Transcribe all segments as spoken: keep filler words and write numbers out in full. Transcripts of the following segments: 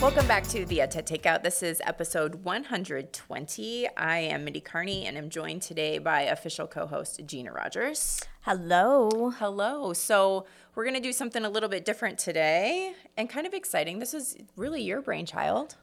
Welcome back to the EdTech Takeout. This is episode one hundred twenty. I am Mindy Carney, and I'm joined today by official co-host Gina Rogers. Hello. Hello. So we're going to do something a little bit different today and kind of exciting. This is really your brainchild.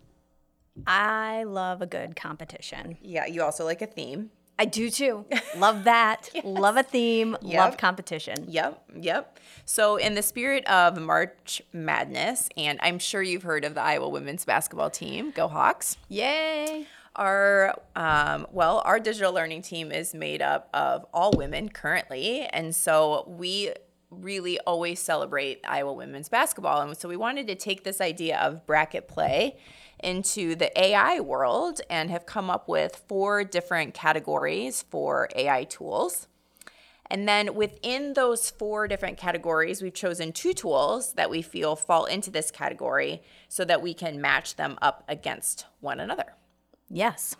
I love a good competition. Yeah, you also like a theme. I do too. Love that. Yes. Love a theme. Yep. Love competition. Yep, yep. So in the spirit of March Madness, and I'm sure you've heard of the Iowa women's basketball team, Go Hawks. Yay. Our, um, well, our digital learning team is made up of all women currently, and so we really always celebrate Iowa women's basketball. And so we wanted to take this idea of bracket play into the A I world and have come up with four different categories for A I tools. And then within those four different categories, we've chosen two tools that we feel fall into this category so that we can match them up against one another. Yes.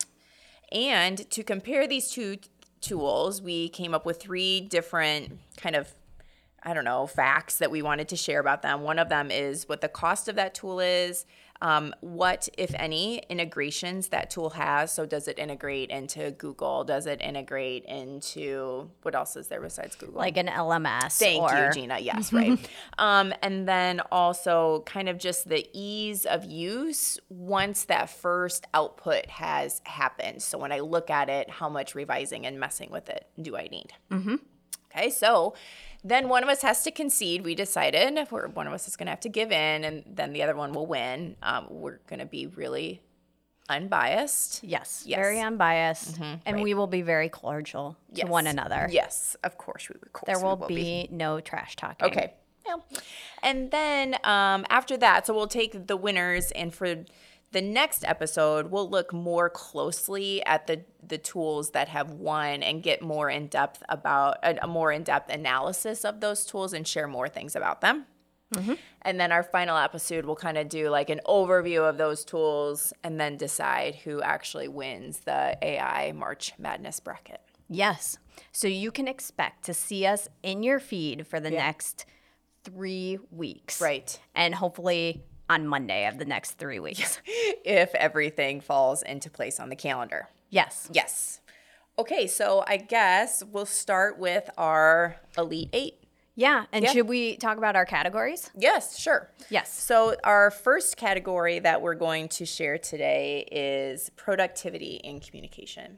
And to compare these two t- tools, we came up with three different kind of, I don't know, facts that we wanted to share about them. One of them is what the cost of that tool is, um, what, if any, integrations that tool has. So does it integrate into Google? Does it integrate into, what else is there besides Google? Like an L M S. Thank or... you, Gina. Yes, right. um, and then also kind of just the ease of use once that first output has happened. So when I look at it, how much revising and messing with it do I need? Mm-hmm. Okay, so then one of us has to concede. We decided if we're, one of us is going to have to give in, and then the other one will win. Um, we're going to be really unbiased. Yes, Yes. very unbiased. Mm-hmm, and right. we will be very cordial Yes. to one another. Yes, of course we will. Of course There will, we will be, be no trash talking. Okay. Yeah. And then um, after that, so we'll take the winners, and for the next episode, we'll look more closely at the, the tools that have won and get more in depth about a, a more in depth analysis of those tools and share more things about them. Mm-hmm. And then our final episode, we'll kind of do like an overview of those tools and then decide who actually wins the A I March Madness bracket. Yes. So you can expect to see us in your feed for the Yeah. next three weeks. Right. And hopefully on Monday of the next three weeks. If everything falls into place on the calendar. Yes. Yes. Okay, so I guess we'll start with our Elite Eight. Yeah. And Yeah. should we talk about our categories? Yes, sure. Yes. So our first category that we're going to share today is productivity in communication.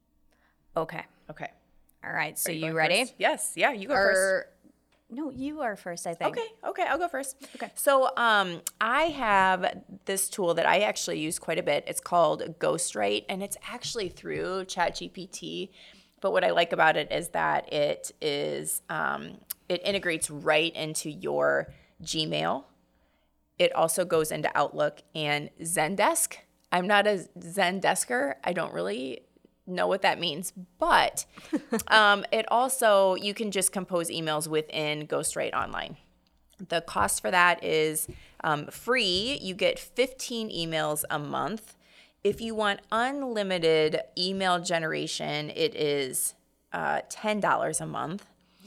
Okay. Okay. All right. So Are you, going ready? first? Yes. Yeah, you go first. Or, no, you are first, I think. Okay, okay, I'll go first. Okay. So um, I have this tool that I actually use quite a bit. It's called Ghostwrite, and it's actually through ChatGPT. But what I like about it is that it is um, it integrates right into your Gmail. It also goes into Outlook and Zendesk. I'm not a Zendesker. I don't really know what that means, but um, it also, you can just compose emails within Ghostwrite Online. The cost for that is um, free. You get fifteen emails a month. If you want unlimited email generation, it is uh, ten dollars a month.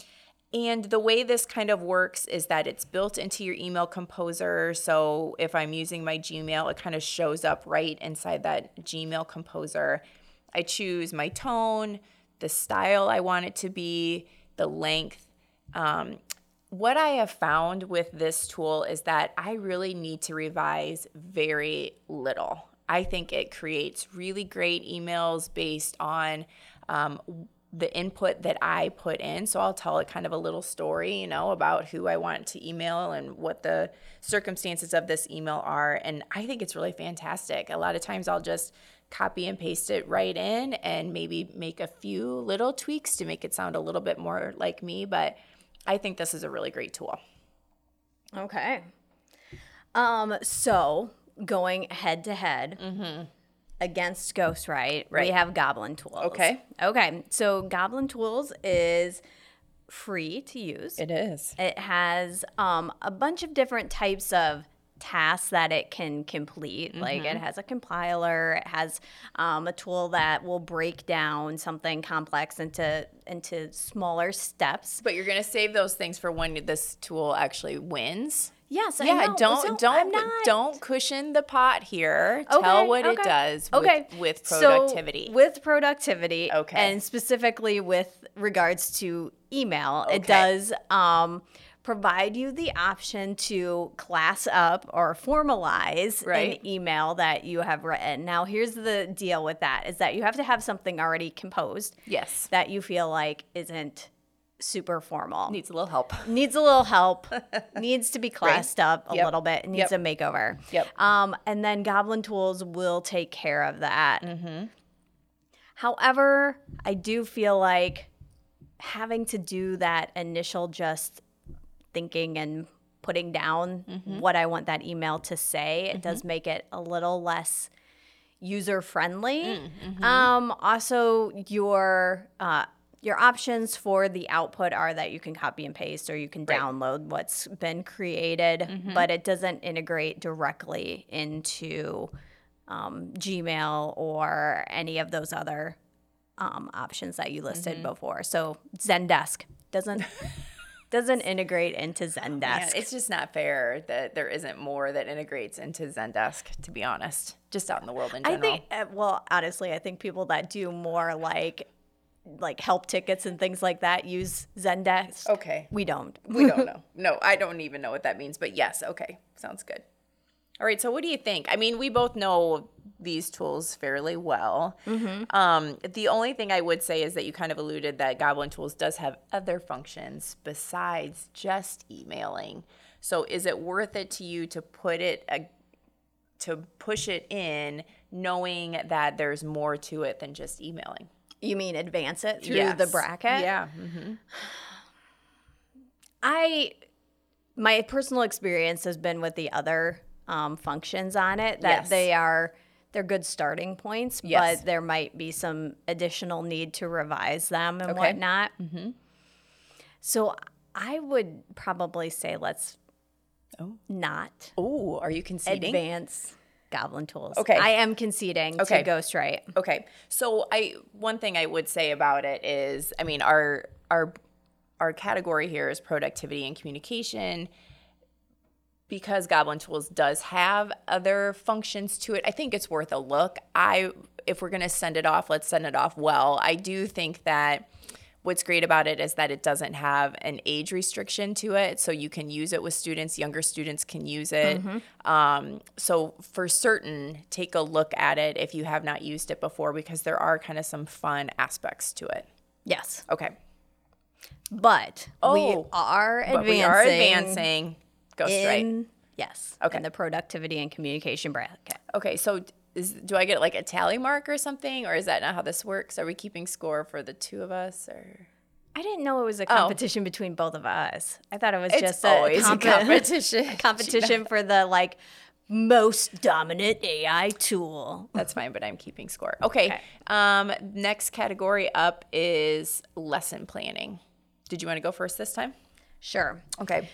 And the way this kind of works is that it's built into your email composer. So if I'm using my Gmail, it kind of shows up right inside that Gmail composer. I choose my tone, the style I want it to be, the length. Um, what I have found with this tool is that I really need to revise very little. I think it creates really great emails based on um, the input that I put in. So I'll tell it kind of a little story, you know, about who I want to email and what the circumstances of this email are. And I think it's really fantastic. A lot of times I'll just copy and paste it right in and maybe make a few little tweaks to make it sound a little bit more like me. But I think this is a really great tool. Okay. Um. So going head to head against Ghostwrite, Right. we have Goblin Tools. Okay. Okay. So Goblin Tools is free to use. It is. It has um, a bunch of different types of tasks that it can complete. Mm-hmm. Like it has a compiler, it has um, a tool that will break down something complex into into smaller steps. But you're going to save those things for when this tool actually wins. Yes, I Yeah, know. don't So I'm don't not- don't cushion the pot here. Okay, Tell what it okay, does okay. with, with So, productivity. with productivity, Okay. and specifically with regards to email, it Okay. does um, provide you the option to class up or formalize Right. an email that you have written. Now, here's the deal with that, is that you have to have something already composed Yes. that you feel like isn't super formal. Needs a little help. Needs a little help, needs to be classed up a Yep. little bit, needs Yep. a makeover. Yep. Um, and then Goblin Tools will take care of that. Mm-hmm. However, I do feel like having to do that initial just thinking and putting down Mm-hmm. what I want that email to say, it does make it a little less user friendly. Mm-hmm. Um, also, your uh, your options for the output are that you can copy and paste or you can Right. download what's been created, Mm-hmm. but it doesn't integrate directly into um, Gmail or any of those other um, options that you listed Mm-hmm. before. So Zendesk doesn't doesn't integrate into Zendesk. Man, it's just not fair that there isn't more that integrates into Zendesk, to be honest, just out in the world in I general. think, uh, well, honestly, I think people that do more like like help tickets and things like that use Zendesk. Okay. We don't. We don't know. No, I don't even know what that means, but yes, okay. Sounds good. All right, so what do you think? I mean, we both know these tools fairly well. Mm-hmm. Um, the only thing I would say is that you kind of alluded that Goblin Tools does have other functions besides just emailing. So is it worth it to you to put it, uh, to push it in, knowing that there's more to it than just emailing? You mean advance it through Yes. the bracket? Yeah. Mm-hmm. I, my personal experience has been with the other um, functions on it that Yes. they are, they're good starting points, Yes. but there might be some additional need to revise them and Okay. whatnot. Mm-hmm. So I would probably say let's Oh. not Oh, are you conceding? advance Goblin Tools. Okay. I am conceding Okay. to Ghostwrite. Okay. So I one thing I would say about it is, I mean, our our our category here is productivity and communication. Because Goblin Tools does have other functions to it, I think it's worth a look. I if we're going to send it off, let's send it off well. I do think that what's great about it is that it doesn't have an age restriction to it, so you can use it with students. Younger students can use it. Um, so for certain, take a look at it if you have not used it before, because there are kind of some fun aspects to it. Yes. Okay. But we Oh, are advancing. But we are advancing. Ghostwrite. in, yes. Okay. In the productivity and communication bracket. Okay, so is do I get like a tally mark or something, or is that not how this works? Are we keeping score for the two of us, or I didn't know it was a competition between both of us. I thought it was it's just always a, a competition? a competition for the like most dominant A I tool. That's fine, but I'm keeping score. Okay. Okay. Um, next category up is lesson planning. Did you want to go first this time? Sure. Okay.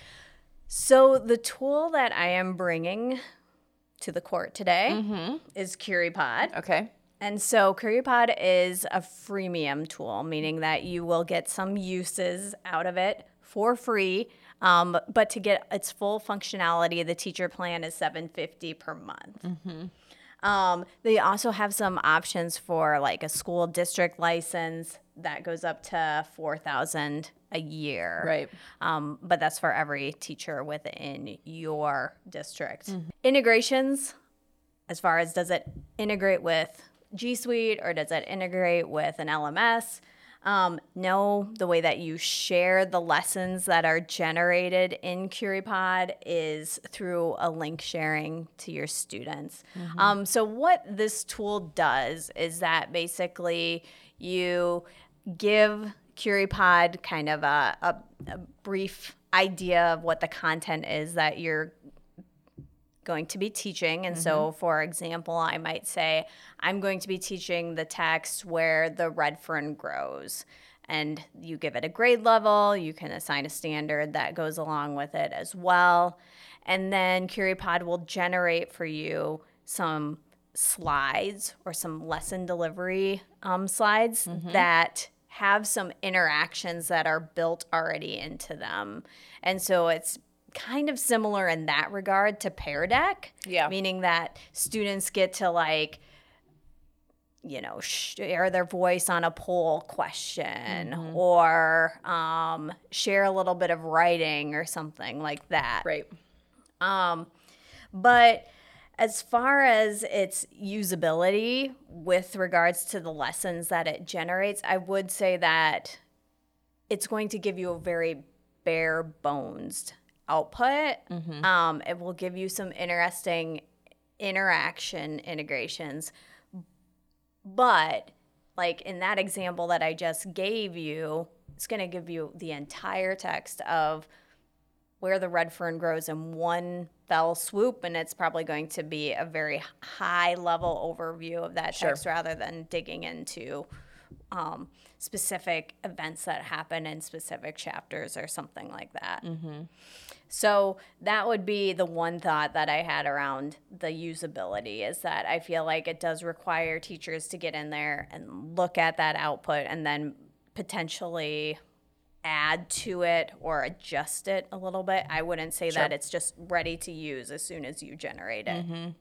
So the tool that I am bringing to the court today is CurryPod. Okay. And so CurryPod is a freemium tool, meaning that you will get some uses out of it for free. Um, but to get its full functionality, the teacher plan is seven hundred fifty dollars per month. Um, they also have some options for like a school district license that goes up to four thousand dollars a year. Right. Um, but that's for every teacher within your district. Integrations, as far as does it integrate with G Suite or does it integrate with an L M S? Um, no, the way that you share the lessons that are generated in CurryPod is through a link sharing to your students. Um, so what this tool does is that basically you give CurryPod kind of a, a, a brief idea of what the content is that you're going to be teaching. And so, for example, I might say, I'm going to be teaching the text Where the Red Fern Grows. And you give it a grade level, you can assign a standard that goes along with it as well. And then CurryPod will generate for you some slides or some lesson delivery um, slides that have some interactions that are built already into them. And so it's kind of similar in that regard to Pear Deck. Yeah. Meaning that students get to like, you know, share their voice on a poll question mm-hmm. or um, share a little bit of writing or something like that. Right. Um, but as far as its usability with regards to the lessons that it generates, I would say that it's going to give you a very bare bones output. Mm-hmm. Um, it will give you some interesting interaction integrations. But like in that example that I just gave you, it's going to give you the entire text of where the red fern grows in one fell swoop, and it's probably going to be a very high level overview of that text sure. rather than digging into um, specific events that happen in specific chapters or something like that. Mm-hmm. So that would be the one thought that I had around the usability, is that I feel like it does require teachers to get in there and look at that output and then potentially add to it or adjust it a little bit. I wouldn't say sure. that it's just ready to use as soon as you generate it. Mm-hmm.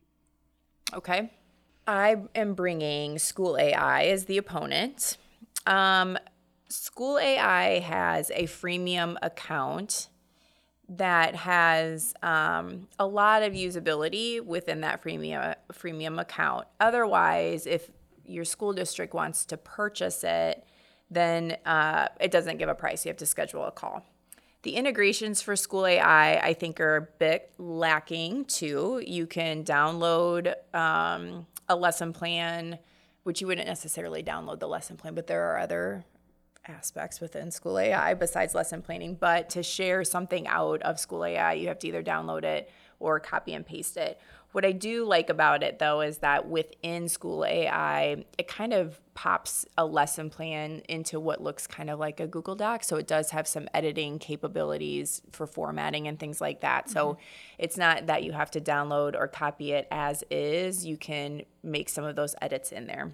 Okay. I am bringing School A I as the opponent. Um, School A I has a freemium account that has um, a lot of usability within that freemium freemium account. Otherwise, if your school district wants to purchase it, then uh, it doesn't give a price. You have to schedule a call. The integrations for School A I, I think, are a bit lacking too. You can download um, a lesson plan, which you wouldn't necessarily download the lesson plan, but there are other aspects within School A I besides lesson planning. But to share something out of School A I, you have to either download it or copy and paste it. What I do like about it, though, is that within School A I, it kind of pops a lesson plan into what looks kind of like a Google Doc. So it does have some editing capabilities for formatting and things like that. Mm-hmm. So it's not that you have to download or copy it as is. You can make some of those edits in there.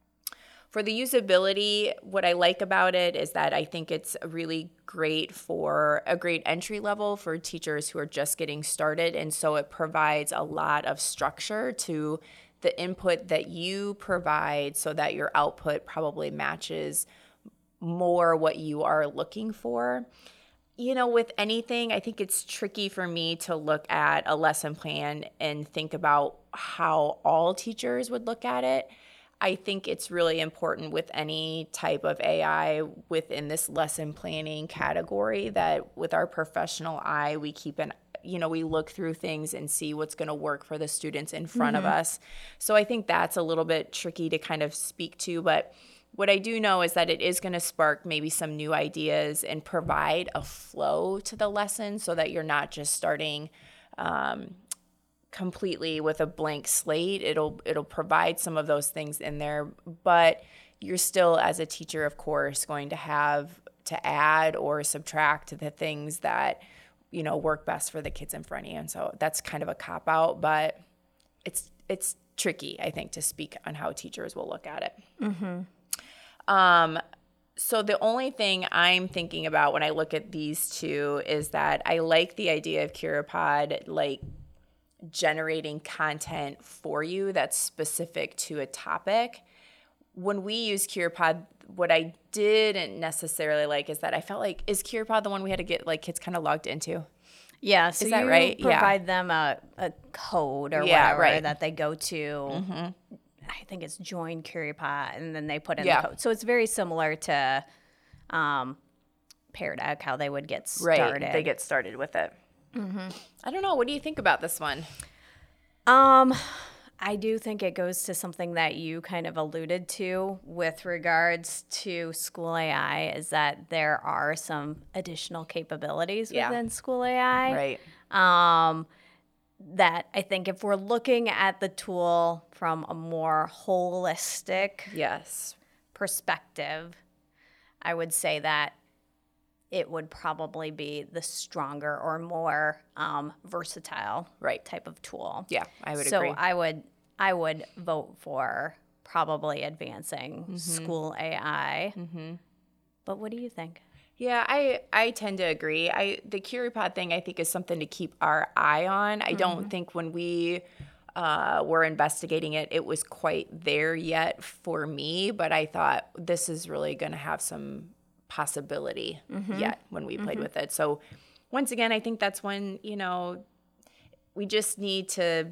For the usability, what I like about it is that I think it's really great for a great entry level for teachers who are just getting started. And so it provides a lot of structure to the input that you provide so that your output probably matches more what you are looking for. You know, with anything, I think it's tricky for me to look at a lesson plan and think about how all teachers would look at it. I think it's really important with any type of A I within this lesson planning category that with our professional eye, we keep an, you know, we look through things and see what's going to work for the students in front mm-hmm. of us. So I think that's a little bit tricky to kind of speak to, but what I do know is that it is going to spark maybe some new ideas and provide a flow to the lesson so that you're not just starting um, completely with a blank slate. It'll it'll provide some of those things in there, but you're still, as a teacher, of course, going to have to add or subtract the things that, you know, work best for the kids in front of you. And so that's kind of a cop-out, but it's it's tricky, I think, to speak on how teachers will look at it. Mm-hmm. Um, so the only thing I'm thinking about when I look at these two is that I like the idea of CuraPod, like, generating content for you that's specific to a topic. When we use CuraPod, what I didn't necessarily like is that I felt like, is CuraPod the one we had to get like kids kind of logged into? Yeah, so is that you right? provide yeah. them a, a code or yeah, whatever right. that they go to. Mm-hmm. I think it's join CuraPod, and then they put in yeah. the code. So it's very similar to um, Pear Deck, how they would get started. Right, they get started with it. Mm-hmm. I don't know. What do you think about this one? Um, I do think it goes to something that you kind of alluded to with regards to School A I, is that there are some additional capabilities yeah. within School A I. Right. Um, that I think if we're looking at the tool from a more holistic yes. perspective, I would say that it would probably be the stronger or more um, versatile right. type of tool. Yeah, I would so agree. So I would I would vote for probably advancing mm-hmm. School A I. Mm-hmm. But what do you think? Yeah, I I tend to agree. I the CurryPod thing I think is something to keep our eye on. I don't think when we uh, were investigating it, it was quite there yet for me, but I thought this is really going to have some possibility yet when we played with it. So once again, I think that's when, you know, we just need to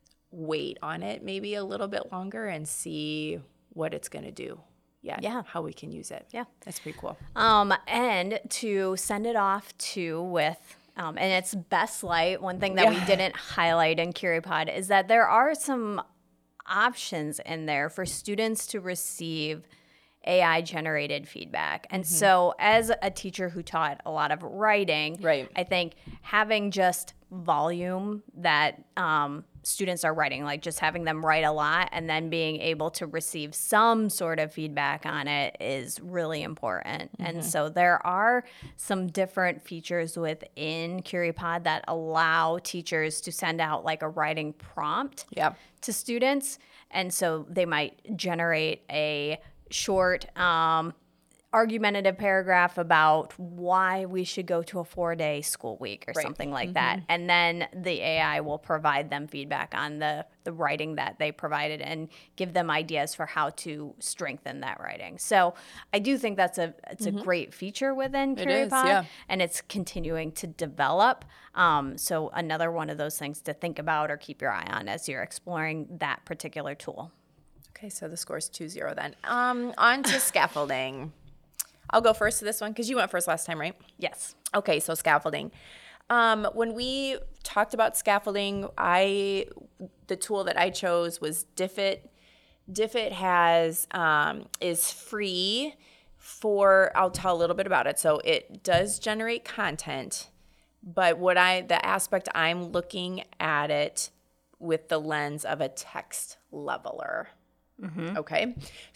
wait on it maybe a little bit longer and see what it's going to do. Yeah, Yeah. how we can use it. Yeah. That's pretty cool. Um, and to send it off to with, um, and it's best light. One thing that we Yeah. didn't highlight in CurryPod is that there are some options in there for students to receive A I generated feedback. And so as a teacher who taught a lot of writing, Right. I think having just volume that um, students are writing, like just having them write a lot and then being able to receive some sort of feedback on it is really important. And so there are some different features within CurryPod that allow teachers to send out like a writing prompt Yeah. to students. And so they might generate a short um, argumentative paragraph about why we should go to a four-day school week or Right. something like that. And then the A I will provide them feedback on the, the writing that they provided and give them ideas for how to strengthen that writing. So I do think that's a it's a great feature within It is, CurryPod, yeah. and it's continuing to develop. Um, so another one of those things to think about or keep your eye on as you're exploring that particular tool. Okay, so the score's two zero then. Um, on to scaffolding. I'll go first to this one because you went first last time, right? Yes. Okay, so scaffolding. Um, when we talked about scaffolding, I the tool that I chose was Diffit. Diffit has um, is free for. I'll tell a little bit about it. So it does generate content, but what I the aspect I'm looking at it with the lens of a text leveler. Okay,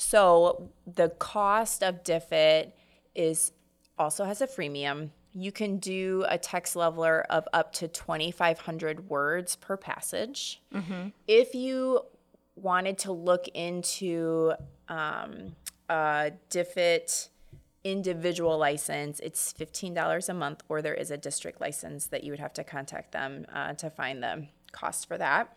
so the cost of Diffit is also has a freemium. You can do a text leveler of up to twenty-five hundred words per passage. If you wanted to look into um, a Diffit individual license, it's fifteen dollars a month, or there is a district license that you would have to contact them uh, to find the cost for that.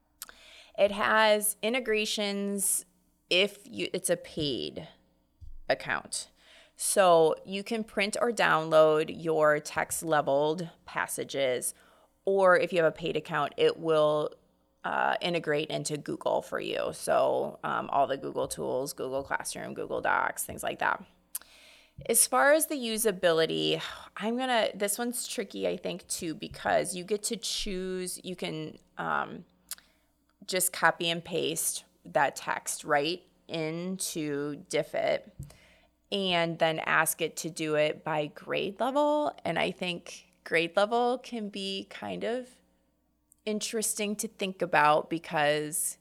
It has integrations if you it's a paid account. So you can print or download your text leveled passages, or if you have a paid account, it will uh, integrate into Google for you. So um, all the Google tools, Google Classroom, Google Docs, things like that. As far as the usability, I'm gonna, this one's tricky, I think, too, because you get to choose, you can um, just copy and paste that text right into Diffit and then ask it to do it by grade level. And I think grade level can be kind of interesting to think about because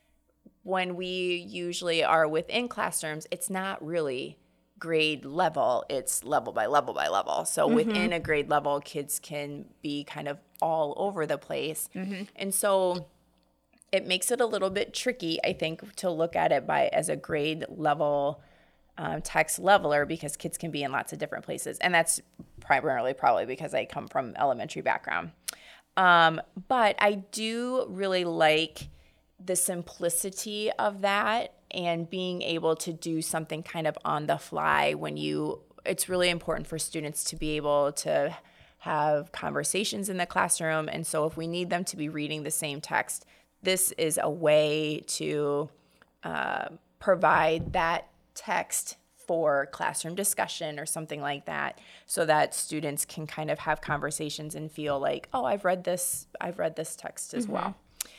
when we usually are within classrooms, it's not really grade level, it's level by level by level. So mm-hmm. within a grade level, kids can be kind of all over the place. Mm-hmm. And so it makes it a little bit tricky, I think, to look at it by as a grade level um, text leveler because kids can be in lots of different places. And that's primarily probably because I come from elementary background. Um, but I do really like the simplicity of that and being able to do something kind of on the fly when you, it's really important for students to be able to have conversations in the classroom. And so if we need them to be reading the same text, this is a way to uh, provide that text for classroom discussion or something like that so that students can kind of have conversations and feel like, oh, I've read this, I've read this text as mm-hmm. well.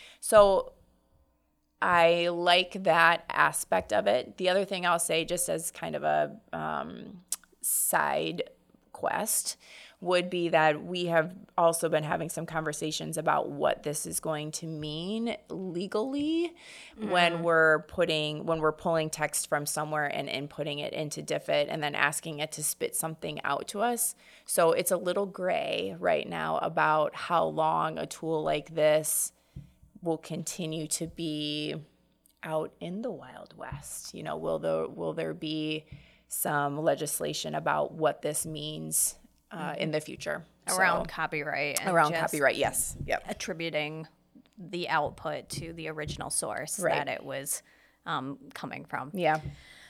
So I like that aspect of it. The other thing I'll say, just as kind of a um, side quest, would be that we have also been having some conversations about what this is going to mean legally mm. when we're putting, when we're pulling text from somewhere and inputting it into Diffit and then asking it to spit something out to us. So it's a little gray right now about how long a tool like this will continue to be out in the Wild West. You know, will there will there be some legislation about what this means uh, in the future. Around So, copyright. And around just copyright, yes. Yep. attributing the output to the original source Right. that it was um, coming from. Yeah.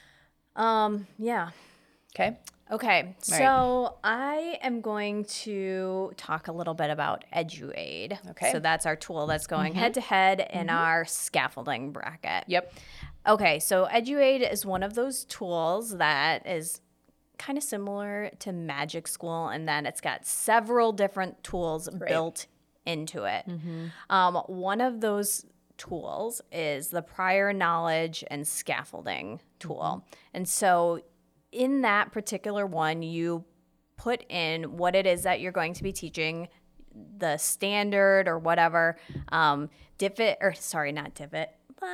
Um, yeah. Okay. Okay, so I am going to talk a little bit about EduAid. Okay. So that's our tool that's going head to head in our scaffolding bracket. Yep. Okay, so EduAid is one of those tools that is kind of similar to Magic School in that it's got several different tools built into it. Um, one of those tools is the prior knowledge and scaffolding tool. And so in that particular one, you put in what it is that you're going to be teaching, the standard or whatever, um, Divot, or sorry, not Divot,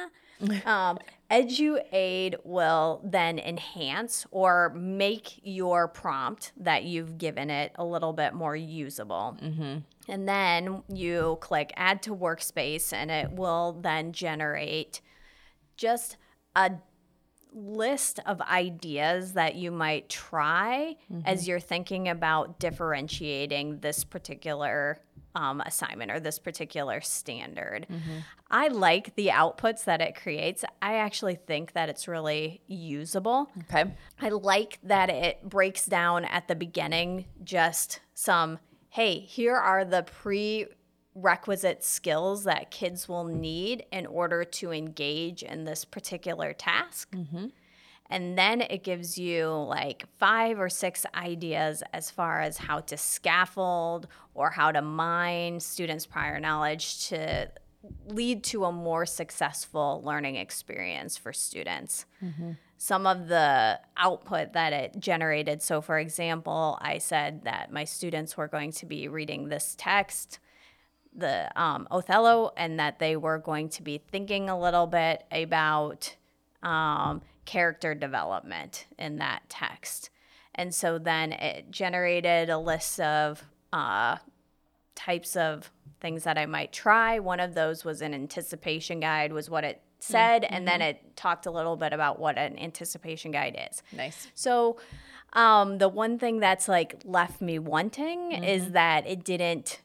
um, EduAid will then enhance or make your prompt that you've given it a little bit more usable. Mm-hmm. And then you click Add to Workspace, and it will then generate just a list of ideas that you might try mm-hmm. as you're thinking about differentiating this particular um, assignment or this particular standard. Mm-hmm. I like the outputs that it creates. I actually think that it's really usable. Okay. I like that it breaks down at the beginning just some, hey, here are the prerequisite skills that kids will need in order to engage in this particular task. Mm-hmm. And then it gives you like five or six ideas as far as how to scaffold or how to mine students' prior knowledge to lead to a more successful learning experience for students. Mm-hmm. Some of the output that it generated. So, for example, I said that my students were going to be reading this text, the um, Othello, and that they were going to be thinking a little bit about um, character development in that text. And so then it generated a list of uh, types of things that I might try. One of those was an anticipation guide, was what it said, mm-hmm. and then it talked a little bit about what an anticipation guide is. Nice. So um, the one thing that's like left me wanting mm-hmm. is that it didn't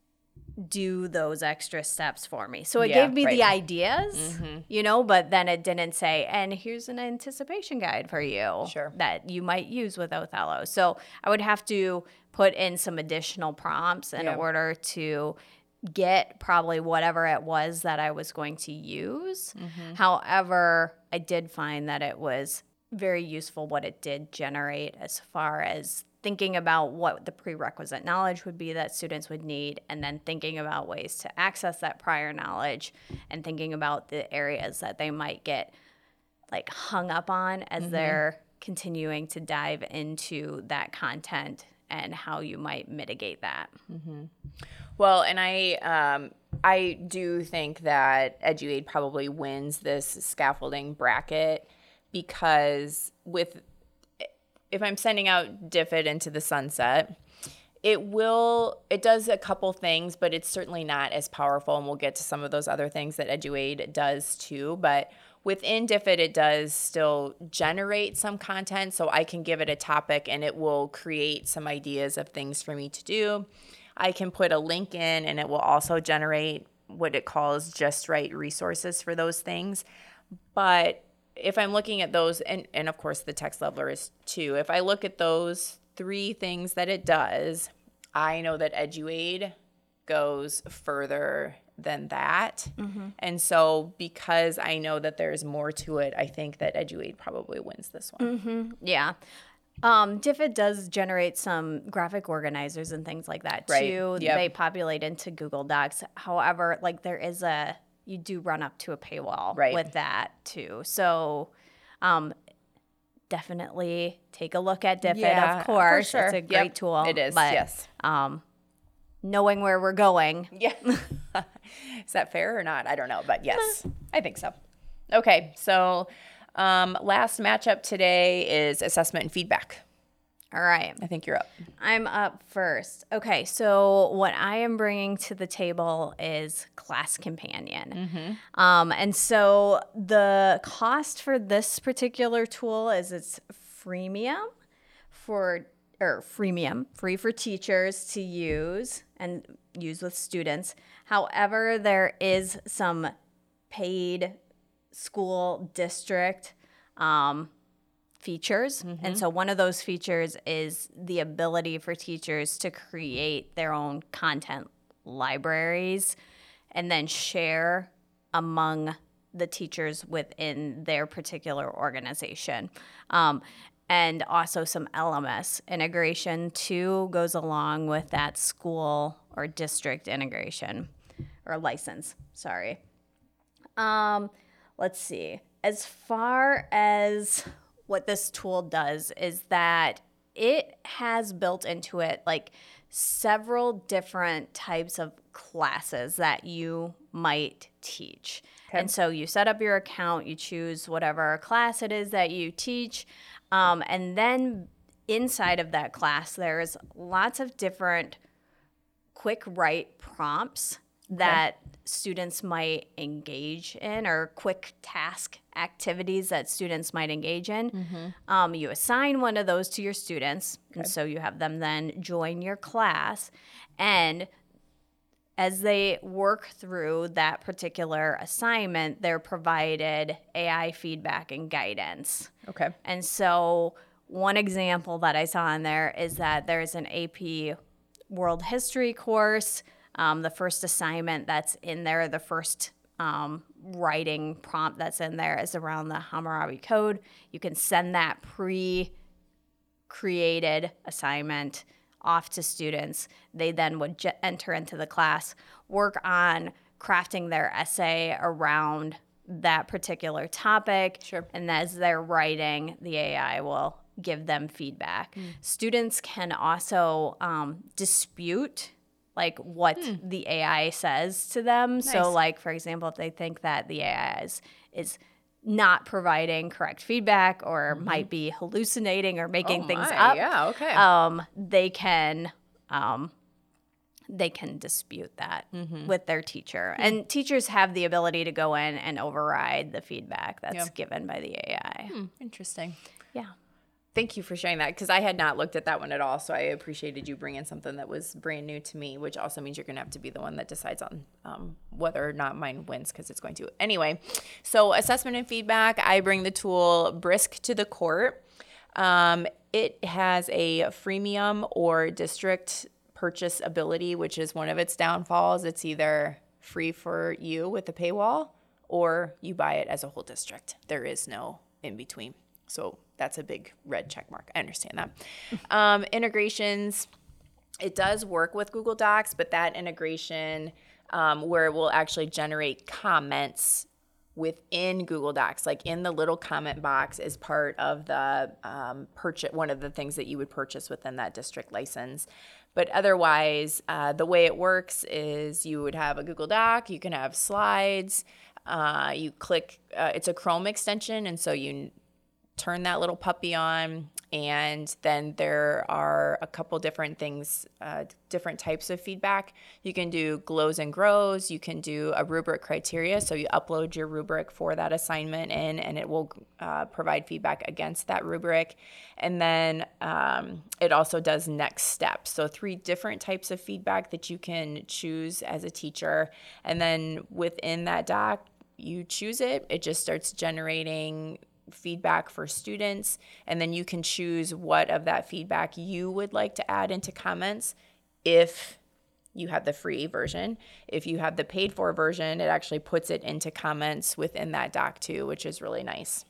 do those extra steps for me. So it Yeah, gave me right. the ideas, Mm-hmm. you know, but then it didn't say, and here's an anticipation guide for you Sure. that you might use with Othello. So I would have to put in some additional prompts in Yeah. order to get probably whatever it was that I was going to use. Mm-hmm. However, I did find that it was very useful what it did generate as far as thinking about what the prerequisite knowledge would be that students would need, and then thinking about ways to access that prior knowledge and thinking about the areas that they might get like hung up on as mm-hmm. they're continuing to dive into that content and how you might mitigate that. Mm-hmm. Well, and I um, I do think that EduAid probably wins this scaffolding bracket because with if I'm sending out Diffit into the sunset, it will it does a couple things, but it's certainly not as powerful, and we'll get to some of those other things that EduAid does too. But within Diffit, it does still generate some content, so I can give it a topic and it will create some ideas of things for me to do. I can put a link in and it will also generate what it calls just right resources for those things. But if I'm looking at those, and, and of course the text leveler is too, if I look at those three things that it does, I know that EduAid goes further than that. Mm-hmm. And so because I know that there's more to it, I think that EduAid probably wins this one. Mm-hmm. Yeah. Um, Diffit does generate some graphic organizers and things like that Right. too. Yep. They populate into Google Docs. However, like there is a, you do run up to a paywall Right. with that too. So um, definitely take a look at Diffit, Yeah, of course. for sure. It's a great Yep, tool. it is, But, yes. Um, knowing where we're going. Yeah. Is that fair or not? I don't know, but yes, I think so. Okay, so um, last matchup today is assessment and feedback. All right. I think you're up. I'm up first. Okay, so what I am bringing to the table is Class Companion. Mm-hmm. Um, and so the cost for this particular tool is it's freemium for or freemium, free for teachers to use and use with students. However, there is some paid school district um, features. Mm-hmm. And so one of those features is the ability for teachers to create their own content libraries and then share among the teachers within their particular organization. Um, and also some L M S integration too goes along with that school or district integration or license, sorry. Um, let's see. As far as what this tool does is that it has built into it like several different types of classes that you might teach. Okay. And so you set up your account, you choose whatever class it is that you teach, um, and then inside of that class, there's lots of different quick write prompts that okay. students might engage in, or quick task activities that students might engage in. Mm-hmm. Um, you assign one of those to your students, okay. and so you have them then join your class. And as they work through that particular assignment, they're provided A I feedback and guidance. Okay. And so one example that I saw in there is that there's an A P World History course. Um, the first assignment that's in there, the first um, writing prompt that's in there is around the Hammurabi Code. You can send that pre-created assignment off to students. They then would j- enter into the class, work on crafting their essay around that particular topic. Sure. And as they're writing, the A I will give them feedback. Mm. Students can also um, dispute like what hmm. the A I says to them. Nice. So like, for example, if they think that the A I is, is not providing correct feedback or mm-hmm. might be hallucinating or making oh things my. up, yeah, okay. um, they can um, they can dispute that mm-hmm. with their teacher. Mm-hmm. And teachers have the ability to go in and override the feedback that's yep. given by the A I. Hmm. Interesting. Yeah. Thank you for sharing that, because I had not looked at that one at all. So I appreciated you bringing something that was brand new to me, which also means you're going to have to be the one that decides on um, whether or not mine wins, because it's going to. Anyway, so assessment and feedback, I bring the tool Brisk to the court. Um, it has a freemium or district purchase ability, which is one of its downfalls. It's either free for you with a paywall or you buy it as a whole district. There is no in between. So that's a big red check mark. I understand that. Um, integrations, it does work with Google Docs, but that integration um, where it will actually generate comments within Google Docs, like in the little comment box, is part of the um, purchase, one of the things that you would purchase within that district license. But otherwise, uh, the way it works is you would have a Google Doc, you can have slides, uh, you click, uh, it's a Chrome extension, and so you turn that little puppy on, and then there are a couple different things, uh, different types of feedback. You can do glows and grows. You can do a rubric criteria. So you upload your rubric for that assignment in, and it will uh, provide feedback against that rubric. And then um, it also does next steps. So three different types of feedback that you can choose as a teacher. And then within that doc, you choose it. It just starts generating feedback for students, and then you can choose what of that feedback you would like to add into comments if you have the free version. If you have the paid for version, it actually puts it into comments within that doc too, which is really nice.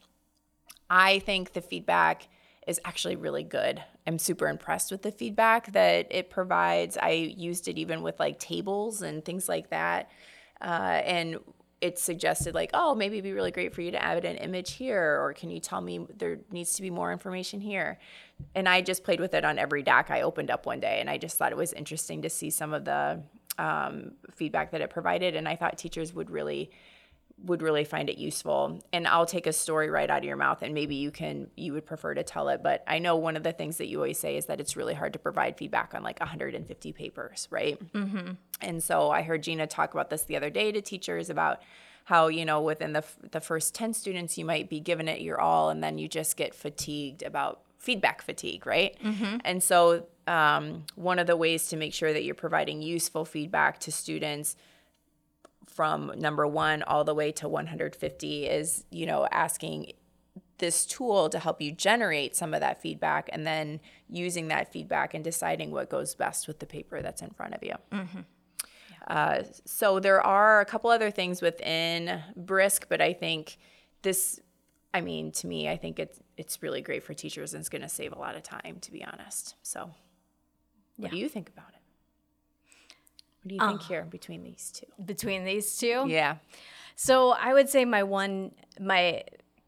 I think the feedback is actually really good. I'm super impressed with the feedback that it provides. I used it even with like tables and things like that. Uh, and it suggested like, oh, maybe it'd be really great for you to add an image here, or can you tell me there needs to be more information here? And I just played with it on every doc I opened up one day, and I just thought it was interesting to see some of the um, feedback that it provided, and I thought teachers would really would really find it useful. And I'll take a story right out of your mouth, and maybe you can you would prefer to tell it, but I know one of the things that you always say is that it's really hard to provide feedback on like one hundred fifty papers, right? Mm-hmm. And so I heard Gina talk about this the other day to teachers about how, you know, within the the first ten students, you might be giving it your all, and then you just get fatigued about feedback fatigue, right? Mm-hmm. And so um, one of the ways to make sure that you're providing useful feedback to students from number one all the way to one hundred fifty is, you know, asking this tool to help you generate some of that feedback and then using that feedback and deciding what goes best with the paper that's in front of you. Mm-hmm. Yeah. Uh, so there are a couple other things within Brisk, but I think this, I mean, to me, I think it's, it's really great for teachers and it's going to save a lot of time, to be honest. So what yeah. do you think about it? What do you think uh, here between these two? Between these two? Yeah. So I would say my one, my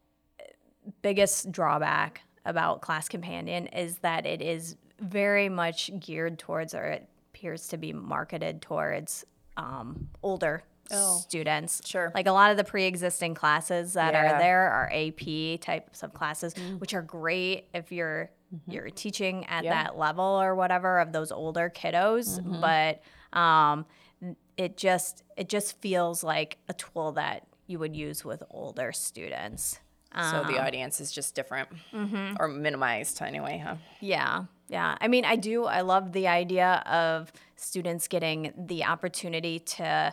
biggest drawback about Class Companion is that it is very much geared towards, or it appears to be marketed towards um, older oh, students. Sure. Like a lot of the pre-existing classes that yeah. are there are A P types of classes, mm. which are great if you're mm-hmm. you're teaching at yeah. that level or whatever of those older kiddos, mm-hmm. but um, it just it just feels like a tool that you would use with older students. So the audience is just different mm-hmm. or minimized anyway, huh? Yeah, yeah. I mean, I do. I love the idea of students getting the opportunity to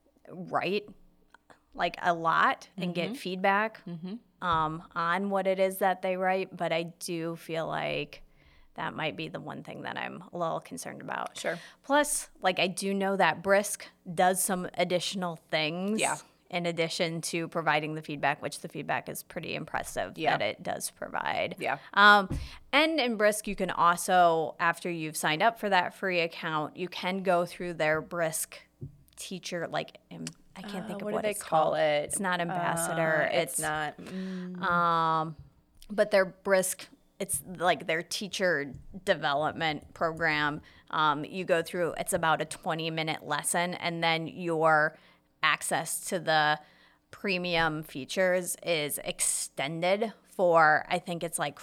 write like a lot and mm-hmm. get feedback mm-hmm. um, on what it is that they write. But I do feel like that might be the one thing that I'm a little concerned about. Sure. Plus, like I do know that Brisk does some additional things. Yeah. In addition to providing the feedback, which the feedback is pretty impressive yeah. that it does provide. Yeah. Um, and in Brisk, you can also, after you've signed up for that free account, you can go through their Brisk teacher, like, I can't uh, think of what, what do they it's call called. it. It's not ambassador. Uh, it's, it's not. Mm. Um, but their Brisk, it's like their teacher development program. Um, you go through, it's about a twenty minute lesson, and then your access to the premium features is extended for, I think it's like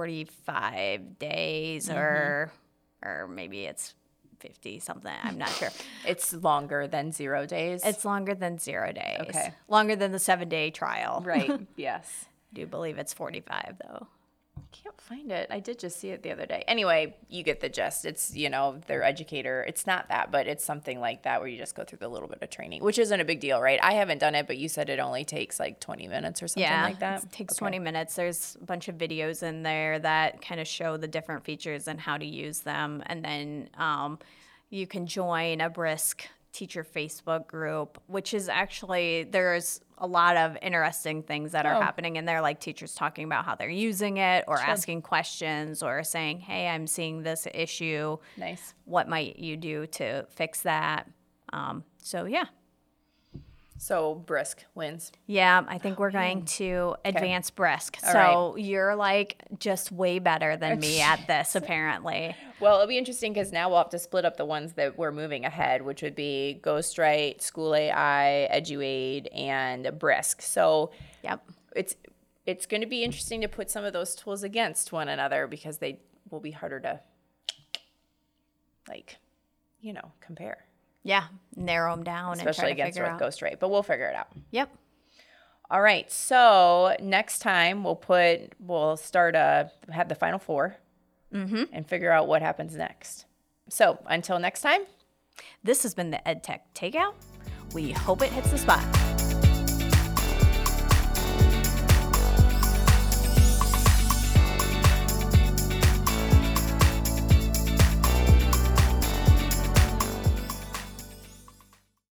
forty-five days mm-hmm. or or maybe it's fifty something. I'm not sure. It's longer than zero days. It's longer than zero days. Okay. Longer than the seven day trial. Right. Yes. I do believe it's forty-five though. I can't find it. I did just see it the other day. Anyway, you get the gist. It's, you know, their educator. It's not that, but it's something like that where you just go through the little bit of training, which isn't a big deal, right? I haven't done it, but you said it only takes like twenty minutes or something yeah, like that. It takes okay. twenty minutes. There's a bunch of videos in there that kind of show the different features and how to use them. And then um, you can join a Brisk teacher Facebook group, which is actually, there's a lot of interesting things that are oh. happening in there, like teachers talking about how they're using it or sure. asking questions or saying, hey, I'm seeing this issue. Nice. What might you do to fix that? Um, so, yeah. So Brisk wins. Yeah, I think we're going to advance okay. Brisk. All so right. you're like just way better than me at this, apparently. Well, it'll be interesting because now we'll have to split up the ones that we're moving ahead, which would be Ghostwrite, School A I, EduAid, and Brisk. So yep. it's it's going to be interesting to put some of those tools against one another because they will be harder to, like, you know, compare. Yeah, narrow them down especially and try to against figure North out. Ghostwrite, but we'll figure it out. Yep. All right. So next time we'll put we'll start a have the final four mm-hmm. and figure out what happens next. So until next time, this has been the EdTech Takeout. We hope it hits the spot.